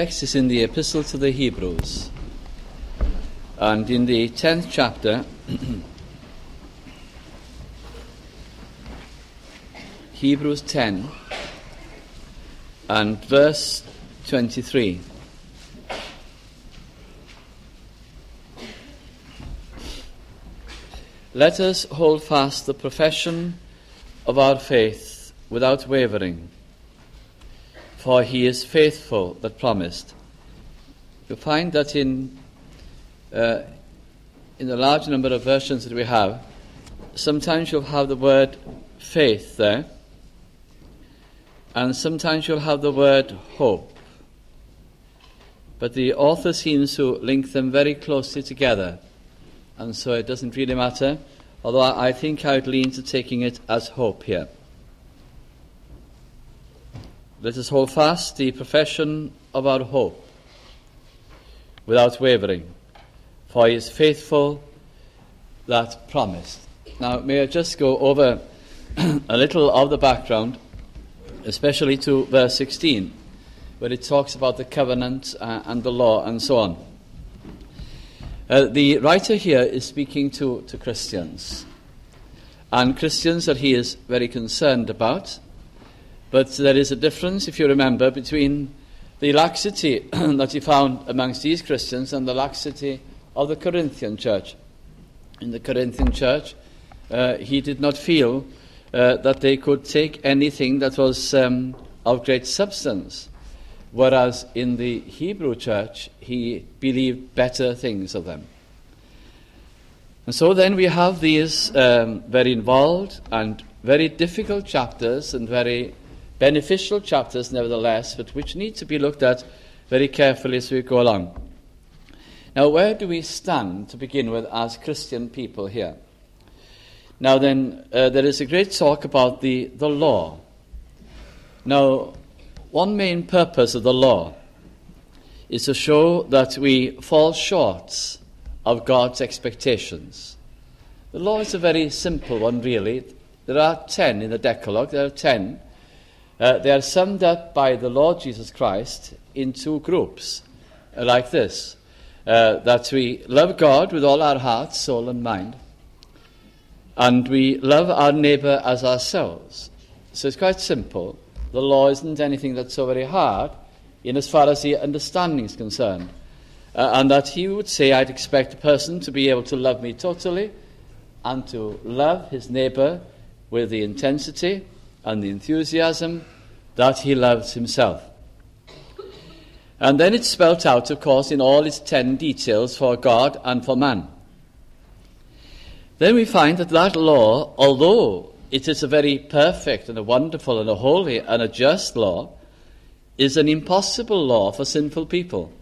text is in the Epistle to the Hebrews, and in the 10th chapter, Hebrews 10 and verse 23. Let us hold fast the profession of our faith without wavering, for he is faithful that promised. You'll find that in the large number of versions that we have, sometimes you'll have the word faith there, and sometimes you'll have the word hope. But the author seems to link them very closely together, and so it doesn't really matter, although I think I would lean to taking it as hope here. Let us hold fast the profession of our hope without wavering, for he is faithful that promised. Now, may I just go over a little of the background, especially to verse 16, where it talks about the covenant and the law and so on. The writer here is speaking to Christians, and Christians that he is very concerned about. But there is a difference, if you remember, between the laxity that he found amongst these Christians and the laxity of the Corinthian church. In the Corinthian church, he did not feel that they could take anything that was of great substance, whereas in the Hebrew church, he believed better things of them. And so then we have these very involved and very difficult chapters, and very beneficial chapters nevertheless, but which need to be looked at very carefully as we go along. Now, where do we stand to begin with as Christian people here? Now then, there is a great talk about the law. Now, one main purpose of the law is to show that we fall short of God's expectations. The law is a very simple one, really. There are 10 in the Decalogue. There are 10. They are summed up by the Lord Jesus Christ in two groups, like this. That we love God with all our heart, soul and mind, and we love our neighbour as ourselves. So it's quite simple. The law isn't anything that's so very hard in as far as the understanding is concerned. And that he would say, I'd expect a person to be able to love me totally and to love his neighbour with the intensity and the enthusiasm that he loves himself. And then it's spelt out, of course, in all its 10 details for God and for man. Then we find that law, although it is a very perfect and a wonderful and a holy and a just law, is an impossible law for sinful people.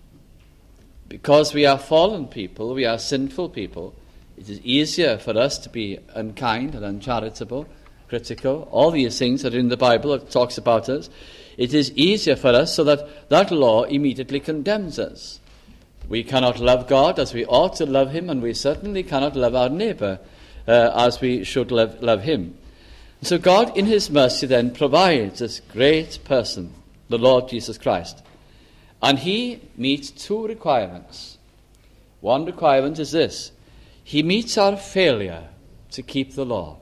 Because we are fallen people, we are sinful people, it is easier for us to be unkind and uncharitable, critical, all these things that are in the Bible that talks about us. It is easier for us so that law immediately condemns us. We cannot love God as we ought to love him, and we certainly cannot love our neighbour as we should love him. So God, in his mercy, then provides this great person, the Lord Jesus Christ. And he meets two requirements. One requirement is this: he meets our failure to keep the law.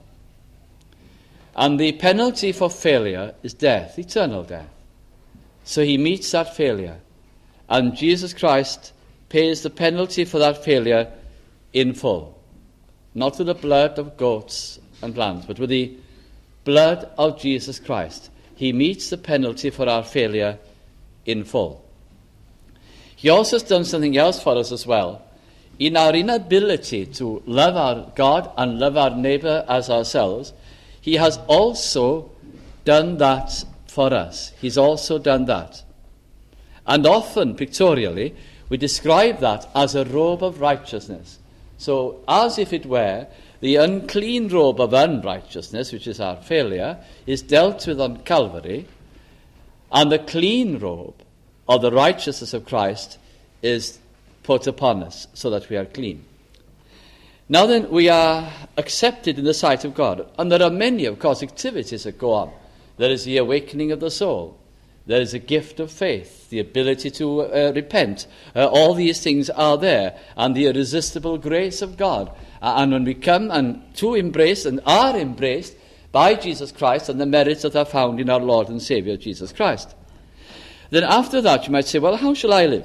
And the penalty for failure is death, eternal death. So he meets that failure. And Jesus Christ pays the penalty for that failure in full. Not with the blood of goats and lambs, but with the blood of Jesus Christ. He meets the penalty for our failure in full. He also has done something else for us as well. In our inability to love our God and love our neighbour as ourselves, he has also done that for us. He's also done that. And often, pictorially, we describe that as a robe of righteousness. So, as if it were, the unclean robe of unrighteousness, which is our failure, is dealt with on Calvary, and the clean robe of the righteousness of Christ is put upon us so that we are clean. Now then, we are accepted in the sight of God. And there are many, of course, activities that go on. There is the awakening of the soul. There is a gift of faith, the ability to repent. All these things are there, and the irresistible grace of God. And when we come and to embrace and are embraced by Jesus Christ and the merits that are found in our Lord and Saviour Jesus Christ. Then after that you might say, well, how shall I live?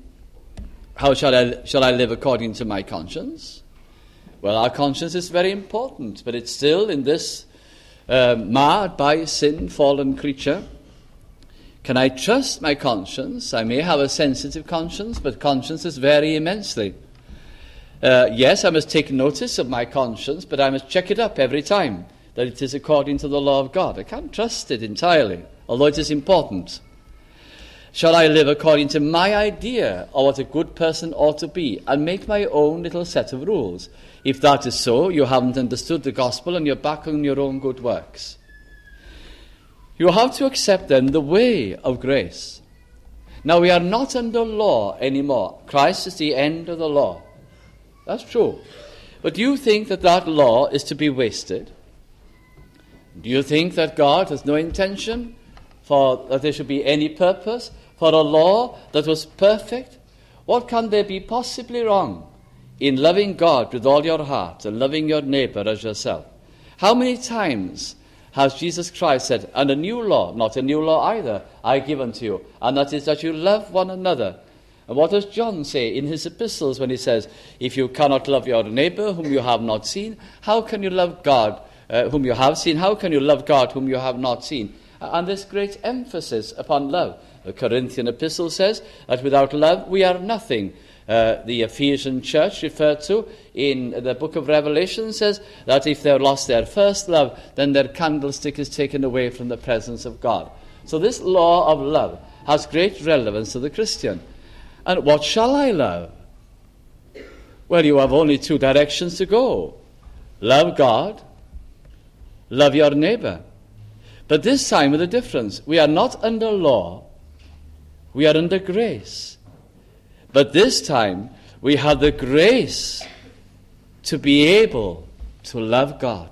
How shall I live according to my conscience? Well, our conscience is very important, but it's still in this marred by sin, fallen creature. Can I trust my conscience? I may have a sensitive conscience, but consciences vary immensely. Yes, I must take notice of my conscience, but I must check it up every time that it is according to the law of God. I can't trust it entirely, although it is important. Shall I live according to my idea of what a good person ought to be and make my own little set of rules? If that is so, you haven't understood the gospel and you're back on your own good works. You have to accept then the way of grace. Now we are not under law anymore. Christ is the end of the law. That's true. But do you think that that law is to be wasted? Do you think that God has no intention that there should be any purpose for a law that was perfect? What can there be possibly wrong in loving God with all your heart and loving your neighbor as yourself? How many times has Jesus Christ said, and a new law, not a new law either, I give unto you, and that is that you love one another. And what does John say in his epistles when he says, if you cannot love your neighbor whom you have not seen, how can you love God whom you have seen? How can you love God whom you have not seen? And this great emphasis upon love. The Corinthian epistle says that without love we are nothing. The Ephesian church referred to in the book of Revelation says that if they've lost their first love, then their candlestick is taken away from the presence of God. So this law of love has great relevance to the Christian. And what shall I love? Well, you have only two directions to go. Love God, love your neighbor. But this time with a difference. We are not under law, we are under grace. But this time, we have the grace to be able to love God.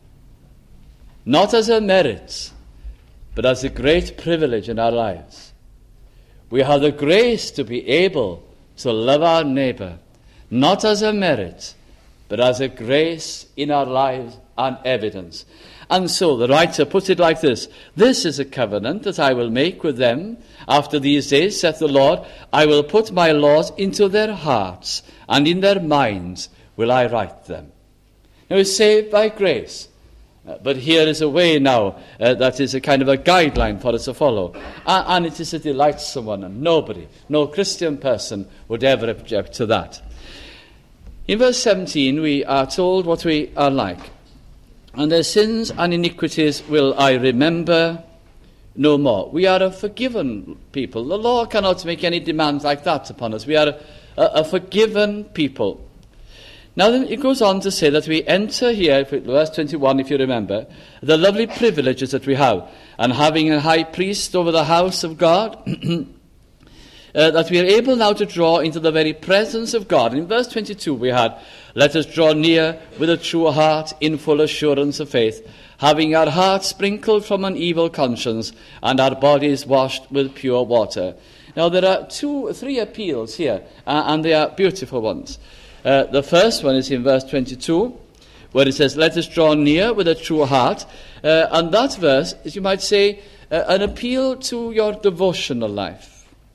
Not as a merit, but as a great privilege in our lives. We have the grace to be able to love our neighbor, not as a merit, but as a grace in our lives and evidence. And so the writer puts it like this: this is a covenant that I will make with them after these days, saith the Lord. I will put my laws into their hearts, and in their minds will I write them. Now we're saved by grace, but here is a way now that is a kind of a guideline for us to follow. And it is a delightsome one, and no Christian person would ever object to that. In verse 17 we are told what we are like. And their sins and iniquities will I remember no more. We are a forgiven people. The law cannot make any demands like that upon us. We are a forgiven people. Now then it goes on to say that we enter here, verse 21 if you remember, the lovely privileges that we have. And having a high priest over the house of God, that we are able now to draw into the very presence of God. In verse 22 we had, let us draw near with a true heart in full assurance of faith, having our hearts sprinkled from an evil conscience and our bodies washed with pure water. Now there are three appeals here, and they are beautiful ones. The first one is in verse 22, where it says, let us draw near with a true heart. And that verse is, you might say, an appeal to your devotional life.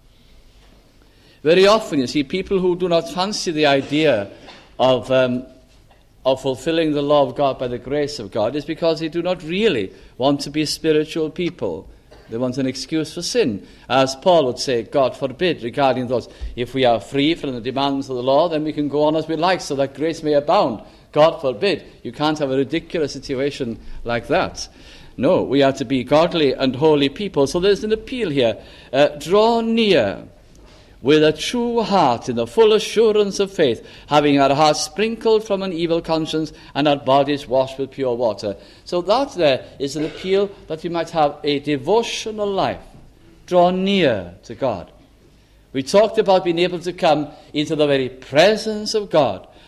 Very often you see people who do not fancy the idea of fulfilling the law of God by the grace of God is because they do not really want to be spiritual people. They want an excuse for sin. As Paul would say, God forbid, regarding those, if we are free from the demands of the law, then we can go on as we like so that grace may abound. God forbid. You can't have a ridiculous situation like that. No, we are to be godly and holy people. So there's an appeal here. Draw near with a true heart in the full assurance of faith, having our hearts sprinkled from an evil conscience and our bodies washed with pure water. So that there is an appeal that we might have a devotional life. Draw near to God. We talked about being able to come into the very presence of God,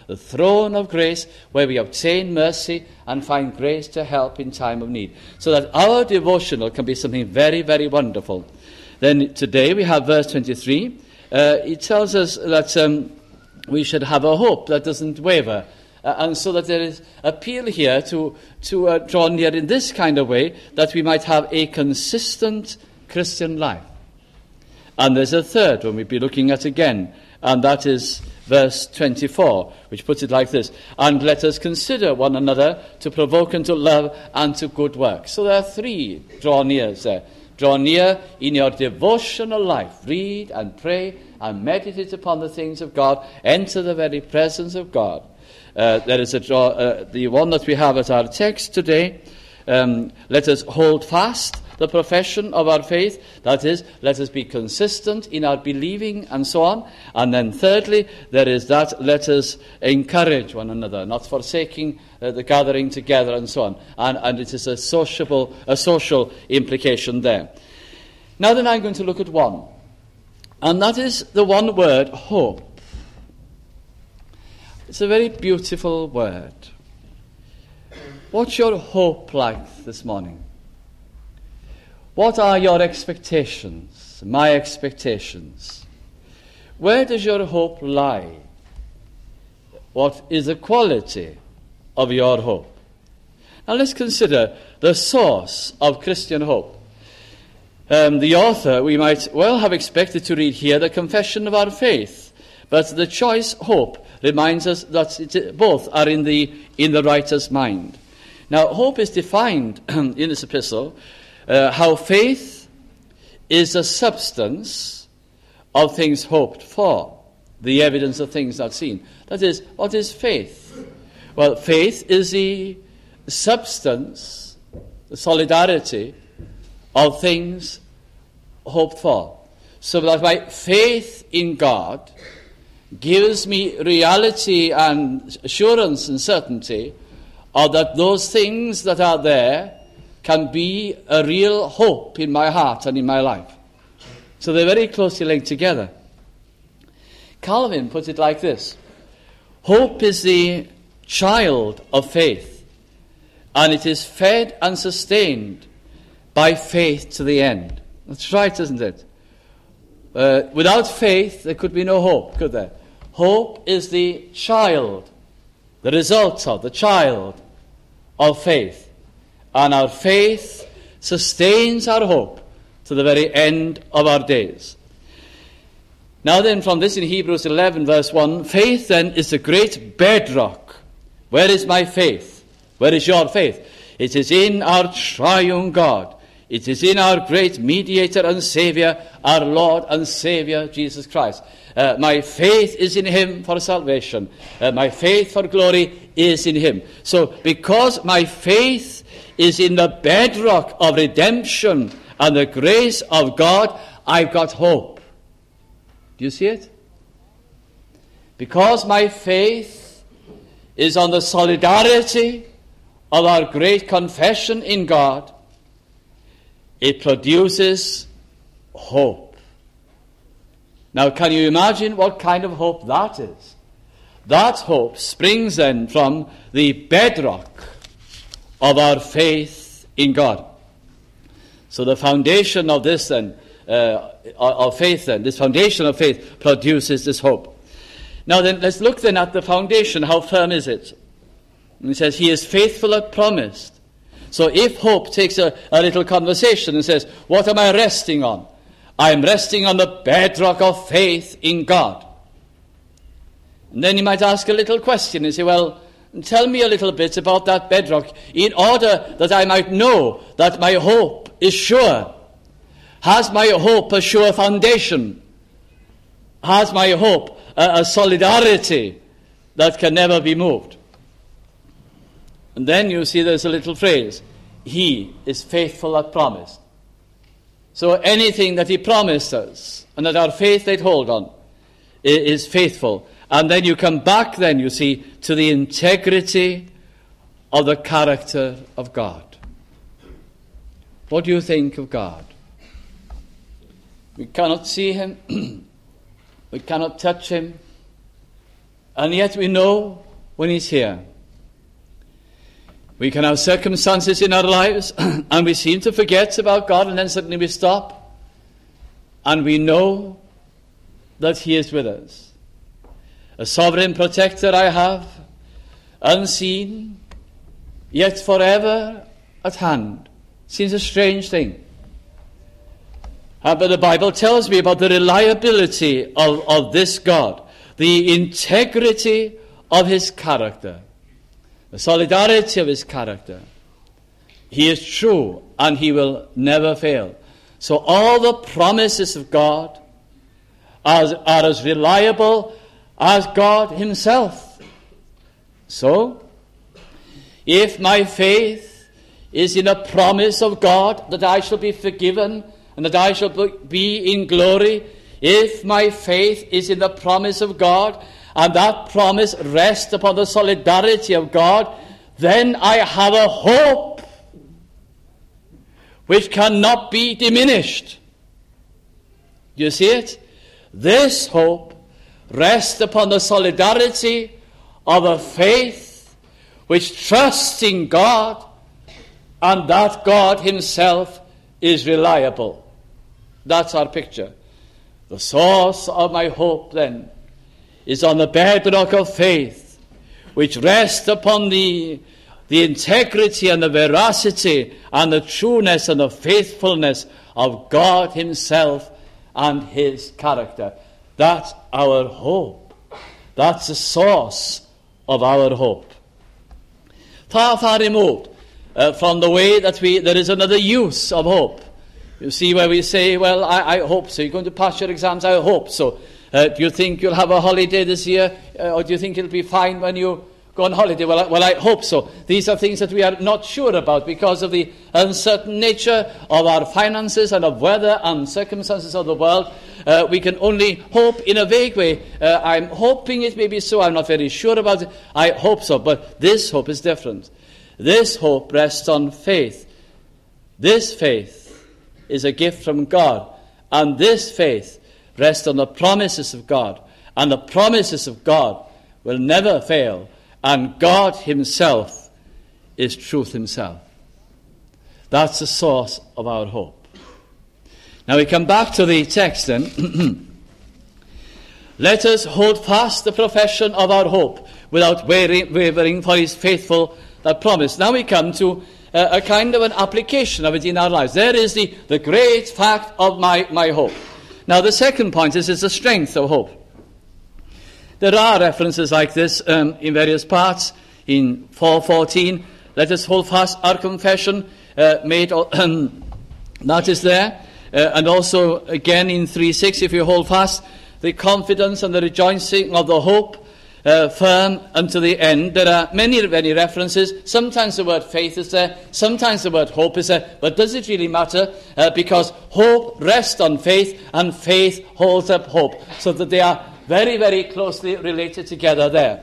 the throne of grace, where we obtain mercy and find grace to help in time of need. So that our devotional can be something very, very wonderful. Then today we have verse 23. It tells us that we should have a hope that doesn't waver. And so that there is appeal here to draw near in this kind of way, that we might have a consistent Christian life. And there's a third one we'll be looking at again, and that is verse 24, which puts it like this: and let us consider one another to provoke unto love and to good works. So there are three draw nears there. Draw near in your devotional life. Read and pray and meditate upon the things of God. Enter the very presence of God. There is the one that we have as our text today. Let us hold fast the profession of our faith. That is, let us be consistent in our believing and so on. And then thirdly, there is that, let us encourage one another, not forsaking the gathering together and so on. And it is a social implication there. Now then, I'm going to look at one. And that is the one word, hope. It's a very beautiful word. What's your hope like this morning? What are your expectations? My expectations. Where does your hope lie? What is the quality of your hope? Now let's consider the source of Christian hope. The author, we might well have expected to read here the confession of our faith, but the choice hope reminds us that both are in the writer's mind. Now, hope is defined in this epistle, how faith is the substance of things hoped for, the evidence of things not seen. That is, what is faith? Well, faith is the substance, the solidarity of things hoped for. So that my faith in God gives me reality and assurance and certainty of that those things that are there can be a real hope in my heart and in my life. So they're very closely linked together. Calvin puts it like this: hope is the child of faith, and it is fed and sustained by faith to the end. That's right, isn't it? Without faith, there could be no hope, could there? Hope is the child, the result of, the child of faith. And our faith sustains our hope to the very end of our days. Now then, from this in Hebrews 11, verse 1, faith then is the great bedrock. Where is my faith? Where is your faith? It is in our triune God. It is in our great mediator and Saviour, our Lord and Saviour, Jesus Christ. My faith is in him for salvation. My faith for glory is in him. So, because my faith is in the bedrock of redemption and the grace of God, I've got hope. Do you see it? Because my faith is on the solidarity of our great confession in God, it produces hope. Now, can you imagine what kind of hope that is? That hope springs then from the bedrock of our faith in God. So the foundation of this then, of faith then, this foundation of faith produces this hope. Now then, let's look then at the foundation. How firm is it? And he says, he is faithful that promised. So if hope takes a little conversation and says, what am I resting on? I'm resting on the bedrock of faith in God. And then you might ask a little question and say, well, tell me a little bit about that bedrock in order that I might know that my hope is sure. Has my hope a sure foundation? Has my hope a solidarity that can never be moved? And then you see there's a little phrase, he is faithful that promised. So anything that he promised us and that our faith laid hold on is faithful. And then you come back then, you see, to the integrity of the character of God. What do you think of God? We cannot see him. We cannot touch him. and yet we know when he's here. We can have circumstances in our lives and we seem to forget about God, and then suddenly we stop and we know that he is with us. A sovereign protector I have, unseen, yet forever at hand. Seems a strange thing. But the Bible tells me about the reliability of this God, the integrity of his character, the solidarity of his character. He is true and he will never fail. So all the promises of God are as reliable as God himself. So, if my faith is in a promise of God that I shall be forgiven and that I shall be in glory, if my faith is in the promise of God, and that promise rests upon the solidarity of God, then I have a hope which cannot be diminished. Do you see it? This hope rests upon the solidarity of a faith which trusts in God, and that God himself is reliable. That's our picture. The source of my hope, then, is on the bedrock of faith, which rests upon the integrity and the veracity and the trueness and the faithfulness of God himself and his character. That's our hope. That's the source of our hope. Far, far removed from the way that there is another use of hope. You see, where we say, well, I hope so. You're going to pass your exams, I hope so. Do you think you'll have a holiday this year? Or do you think it'll be fine when you go on holiday? Well, I hope so. These are things that we are not sure about because of the uncertain nature of our finances and of weather and circumstances of the world. We can only hope in a vague way. I'm hoping it may be so. I'm not very sure about it. I hope so. But this hope is different. This hope rests on faith. This faith is a gift from God. And this faith rests on the promises of God. And the promises of God will never fail. And God himself is truth himself. That's the source of our hope. Now we come back to the text then. Let us hold fast the profession of our hope without wavering, for he is faithful that promise. Now we come to a kind of an application of it in our lives. There is the great fact of my hope. Now the second point is the strength of hope. There are references like this in various parts. In 4:14, let us hold fast our confession made. That is there. And also again in 3:6, if you hold fast the confidence and the rejoicing of the hope firm unto the end. There are many references. Sometimes the word faith is there, sometimes the word hope is there, but does it really matter? Because hope rests on faith and faith holds up hope, so that they are very, very closely related together there.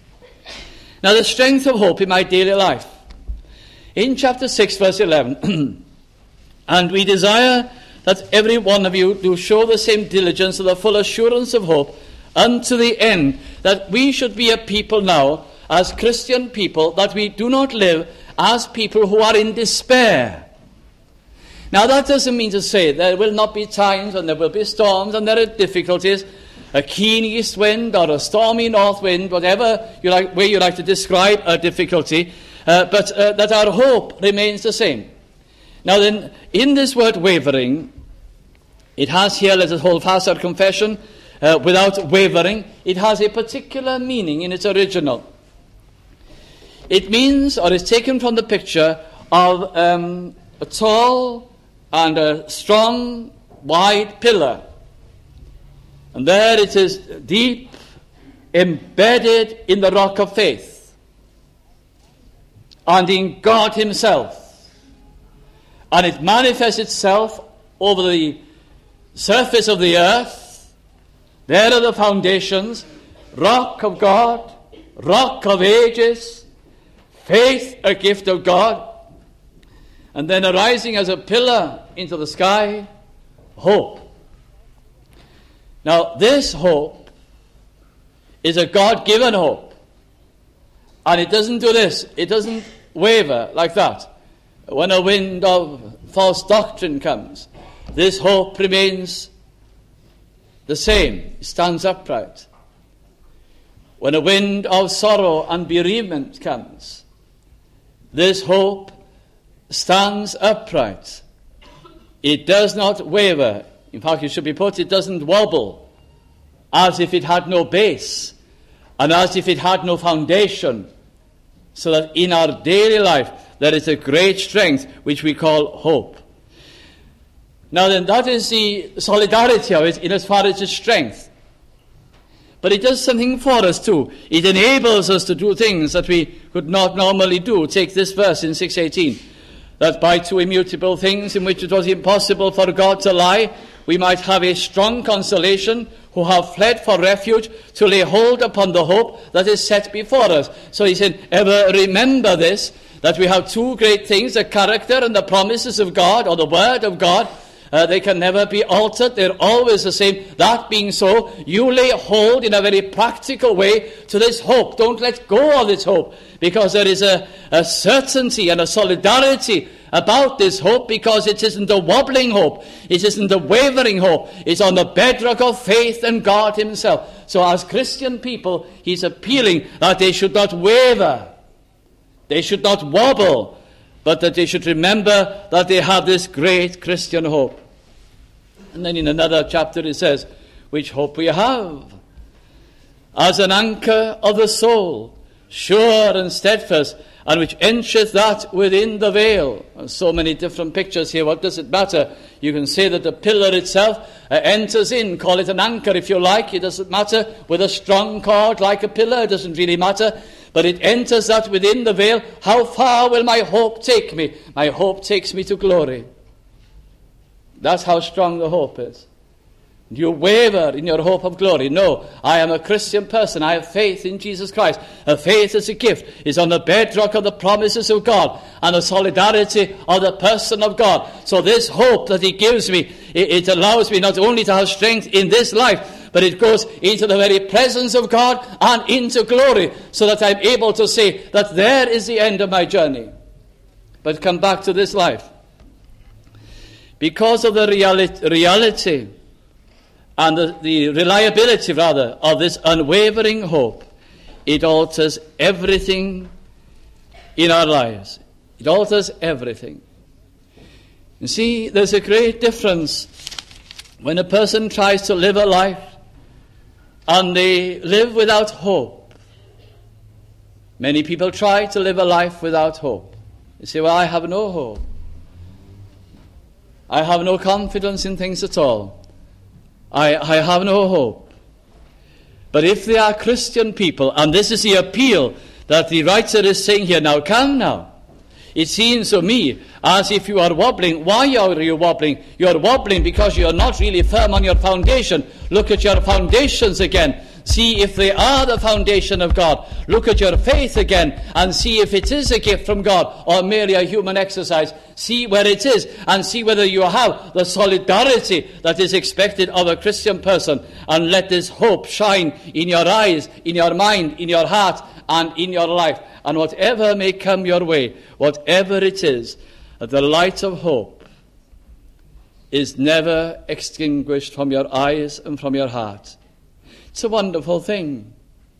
Now the strength of hope in my daily life. In chapter 6 verse 11, and we desire that every one of you do show the same diligence to the full assurance of hope unto the end, that we should be a people now, as Christian people, that we do not live as people who are in despair. Now that doesn't mean to say there will not be times when there will be storms and there are difficulties, a keen east wind or a stormy north wind, whatever way you like to describe a difficulty, but that our hope remains the same. Now then, in this word wavering, it has here, let us hold fast our confession, without wavering. It has a particular meaning in its original. It means, or is taken from the picture of a tall and a strong, wide pillar. And there it is deep, embedded in the rock of faith and in God himself. And it manifests itself over the surface of the earth. There are the foundations, rock of God, rock of ages, faith, a gift of God, and then arising as a pillar into the sky, hope. Now, this hope is a God-given hope. And it doesn't do this. It doesn't waver like that. When a wind of false doctrine comes, this hope remains the same. It stands upright. When a wind of sorrow and bereavement comes, this hope stands upright. It does not waver. In fact, it should be put, it doesn't wobble, as if it had no base, and as if it had no foundation, so that in our daily life there is a great strength which we call hope. Now then, that is the solidarity of it in as far as its strength. But it does something for us too. It enables us to do things that we could not normally do. Take this verse in 6:18, that by two immutable things in which it was impossible for God to lie, we might have a strong consolation, who have fled for refuge, to lay hold upon the hope that is set before us. So he said, ever remember this, that we have two great things, the character and the promises of God, or the word of God. They can never be altered. They're always the same. That being so, you lay hold in a very practical way to this hope. Don't let go of this hope, because there is a certainty and a solidarity about this hope, because it isn't a wobbling hope. It isn't a wavering hope. It's on the bedrock of faith and God himself. So as Christian people, he's appealing that they should not waver. They should not wobble, but that they should remember that they have this great Christian hope. And then in another chapter it says, which hope we have, as an anchor of the soul, sure and steadfast, and which entereth that within the veil. And so many different pictures here. What does it matter? You can say that the pillar itself enters in. Call it an anchor if you like. It doesn't matter. With a strong cord like a pillar, it doesn't really matter. But it enters that within the veil. How far will my hope take me? My hope takes me to glory. That's how strong the hope is. Do you waver in your hope of glory? No, I am a Christian person. I have faith in Jesus Christ. A faith as a gift is on the bedrock of the promises of God and the solidarity of the person of God. So this hope that he gives me, it allows me not only to have strength in this life, but it goes into the very presence of God and into glory, so that I'm able to say that there is the end of my journey. But come back to this life. Because of the reality and the reliability, rather, of this unwavering hope, it alters everything in our lives. It alters everything. You see, there's a great difference when a person tries to live a life and they live without hope. Many people try to live a life without hope. They say, well, I have no hope. I have no confidence in things at all. I have no hope. But if they are Christian people, and this is the appeal that the writer is saying here, now come now. It seems to me as if you are wobbling. Why are you wobbling? You are wobbling because you are not really firm on your foundation. Look at your foundations again. See if they are the foundation of God. Look at your faith again and see if it is a gift from God or merely a human exercise. See where it is and see whether you have the solidarity that is expected of a Christian person. And let this hope shine in your eyes, in your mind, in your heart, and in your life. And whatever may come your way, whatever it is, the light of hope is never extinguished from your eyes and from your heart. It's a wonderful thing.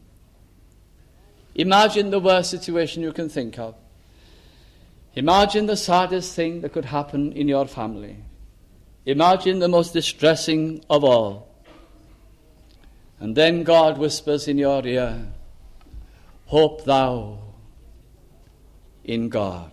Imagine the worst situation you can think of. Imagine the saddest thing that could happen in your family. Imagine the most distressing of all. And then God whispers in your ear, hope thou in God.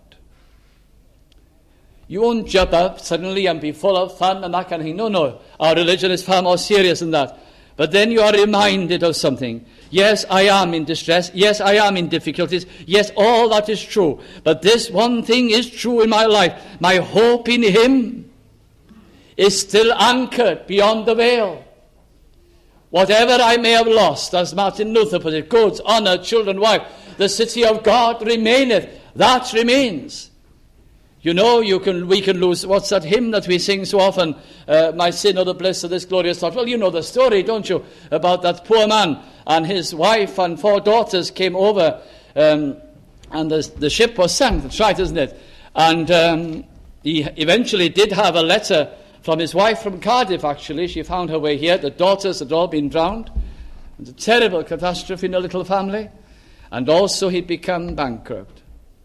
You won't jump up suddenly and be full of fun and that kind of thing. No. Our religion is far more serious than that. But then you are reminded of something. Yes, I am in distress. Yes, I am in difficulties. Yes, all that is true. But this one thing is true in my life. My hope in Him is still anchored beyond the veil. Whatever I may have lost, as Martin Luther put it, goods, honor, children, wife, the city of God remaineth. That remains. You know, we can lose, what's that hymn that we sing so often, my sin or the bliss of this glorious thought. Well, you know the story, don't you, about that poor man and his wife and 4 daughters came over, and the ship was sunk. That's right, isn't it? And he eventually did have a letter from his wife from Cardiff, actually. She found her way here. The daughters had all been drowned. It was a terrible catastrophe in a little family. And also he'd become bankrupt.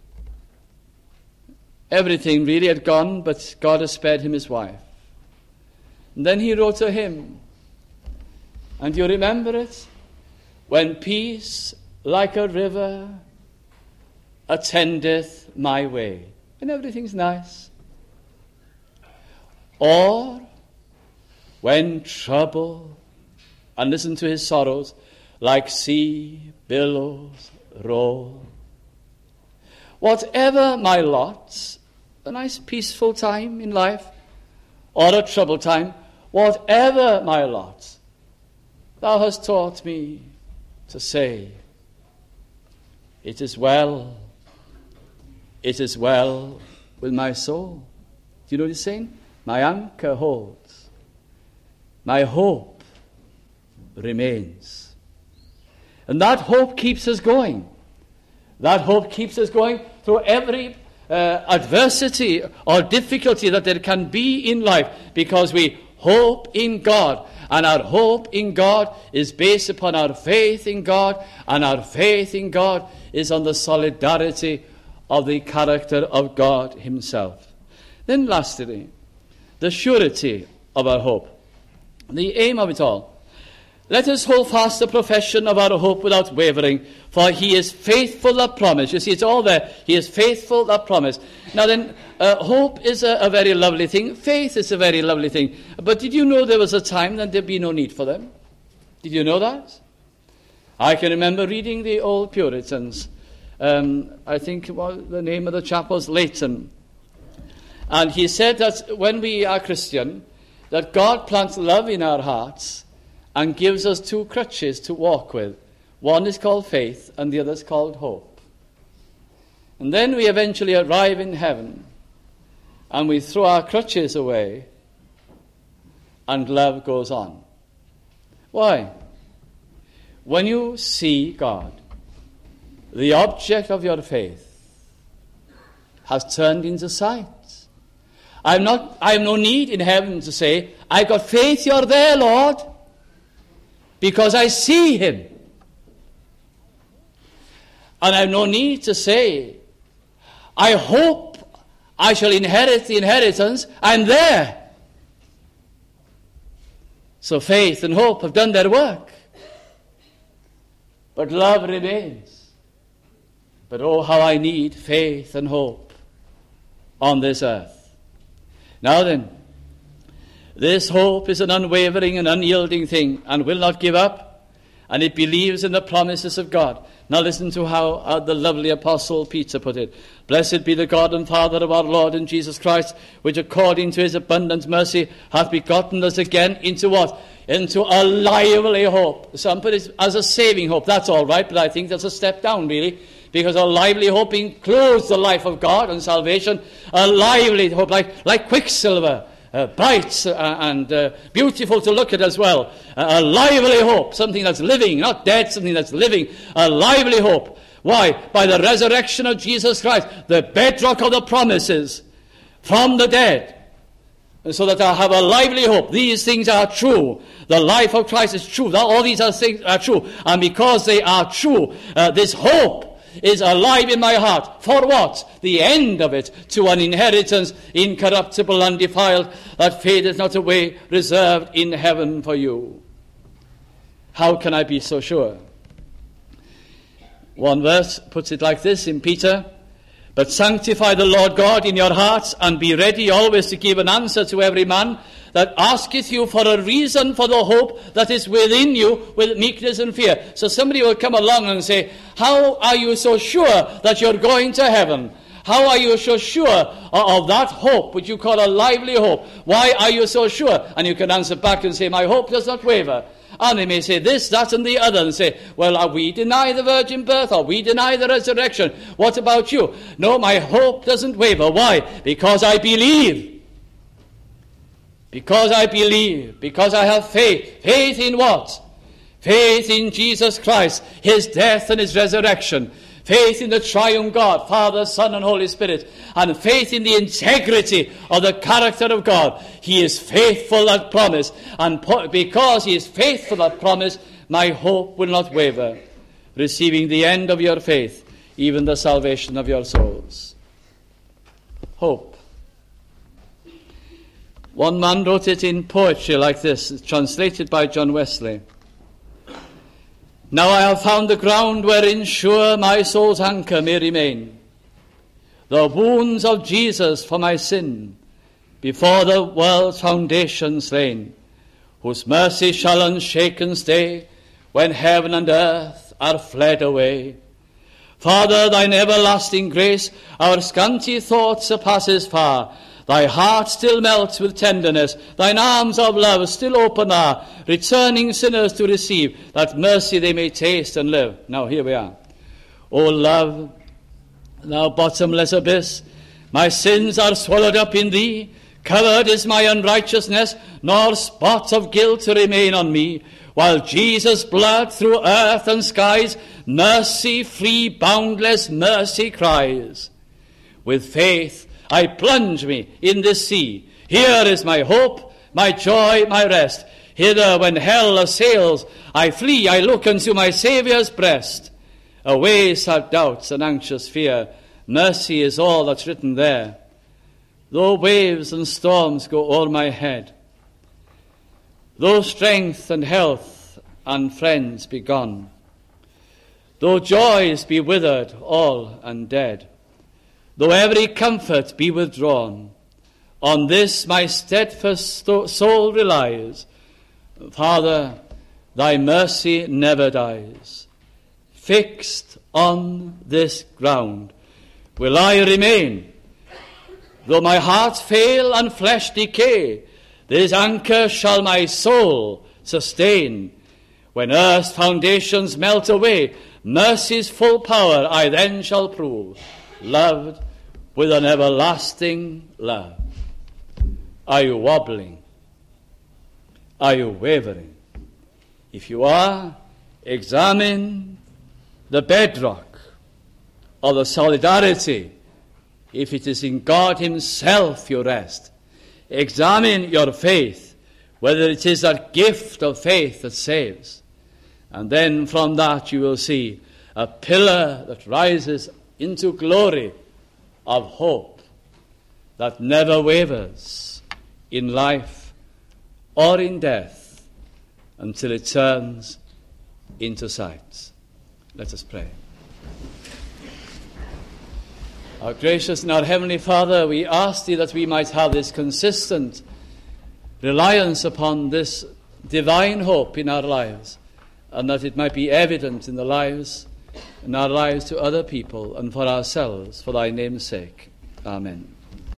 Everything really had gone, but God had spared him his wife. And then he wrote a hymn. And you remember it? When peace like a river attendeth my way. And everything's nice. Or when trouble, and listen to his sorrows, like sea billows roll. Whatever my lot, a nice peaceful time in life, or a troubled time, whatever my lot, thou hast taught me to say, it is well with my soul. Do you know what he's saying? My anchor holds. My hope remains. And that hope keeps us going. That hope keeps us going through every adversity or difficulty that there can be in life, because we hope in God. And our hope in God is based upon our faith in God, and our faith in God is on the solidarity of the character of God himself. Then lastly, the surety of our hope. The aim of it all. Let us hold fast the profession of our hope without wavering, for he is faithful that promise. You see, it's all there. He is faithful that promise. Now then, hope is a very lovely thing. Faith is a very lovely thing. But did you know there was a time that there'd be no need for them? Did you know that? I can remember reading the old Puritans. I think the name of the chap was Leighton. And he said that when we are Christian, that God plants love in our hearts and gives us 2 crutches to walk with. One is called faith, and the other is called hope. And then we eventually arrive in heaven, and we throw our crutches away, and love goes on. Why? When you see God, the object of your faith has turned into sight. I have no need in heaven to say, I've got faith you're there, Lord, because I see him. And I have no need to say, I hope I shall inherit the inheritance. I'm there. So faith and hope have done their work. But love remains. But oh, how I need faith and hope on this earth. Now then, this hope is an unwavering and unyielding thing, and will not give up, and it believes in the promises of God. Now listen to how the lovely Apostle Peter put it. Blessed be the God and Father of our Lord and Jesus Christ, which according to his abundant mercy hath begotten us again into what? Into a lively hope. Some put it as a saving hope. That's all right, but I think that's a step down, really. Because a lively hope includes the life of God and salvation. A lively hope, like quicksilver. Bright and beautiful to look at as well. A lively hope, something that's living, not dead, something that's living. A lively hope. Why? By the resurrection of Jesus Christ, the bedrock of the promises from the dead. And so that I have a lively hope. These things are true. The life of Christ is true. All these things are true. And because they are true, this hope is alive in my heart. For what? The end of it, to an inheritance incorruptible, undefiled, that fadeth not away, reserved in heaven for you. How can I be so sure? One verse puts it like this in Peter: but sanctify the Lord God in your hearts, and be ready always to give an answer to every man that asketh you for a reason for the hope that is within you, with meekness and fear. So somebody will come along and say, how are you so sure that you're going to heaven? How are you so sure of that hope, which you call a lively hope? Why are you so sure? And you can answer back and say, my hope does not waver. And they may say this, that, and the other, and say, well, we deny the virgin birth, or we deny the resurrection. What about you? No, my hope doesn't waver. Why? Because I believe. Because I believe. Because I have faith. Faith in what? Faith in Jesus Christ, his death and his resurrection. Faith in the triune God, Father, Son, and Holy Spirit. And faith in the integrity of the character of God. He is faithful that promise. And because he is faithful that promise, my hope will not waver. Receiving the end of your faith, even the salvation of your souls. Hope. One man wrote it in poetry like this. It's translated by John Wesley. Now I have found the ground wherein sure my soul's anchor may remain. The wounds of Jesus for my sin, before the world's foundations lain, whose mercy shall unshaken stay, when heaven and earth are fled away. Father, thine everlasting grace our scanty thoughts surpasses far. Thy heart still melts with tenderness, thine arms of love still open are, returning sinners to receive, that mercy they may taste and live. Now here we are. O love, thou bottomless abyss, my sins are swallowed up in thee, covered is my unrighteousness, nor spot of guilt to remain on me, while Jesus' blood through earth and skies, mercy, free, boundless mercy cries. With faith I plunge me in this sea. Here is my hope, my joy, my rest. Hither when hell assails, I flee, I look unto my Saviour's breast. Away sad doubts and anxious fear, mercy is all that's written there. Though waves and storms go o'er my head, though strength and health and friends be gone, though joys be withered all and dead, though every comfort be withdrawn, on this my steadfast soul relies. Father, thy mercy never dies. Fixed on this ground will I remain. Though my heart fail and flesh decay, this anchor shall my soul sustain. When earth's foundations melt away, mercy's full power I then shall prove, loved with an everlasting love. Are you wobbling? Are you wavering? If you are, examine the bedrock of the solidarity. If it is in God himself you rest, examine your faith, whether it is that gift of faith that saves. And then from that you will see a pillar that rises into glory of hope that never wavers in life or in death until it turns into sight. Let us pray. Our gracious and our heavenly Father, we ask thee that we might have this consistent reliance upon this divine hope in our lives, and that it might be evident in our lives to other people and for ourselves, for thy name's sake. Amen.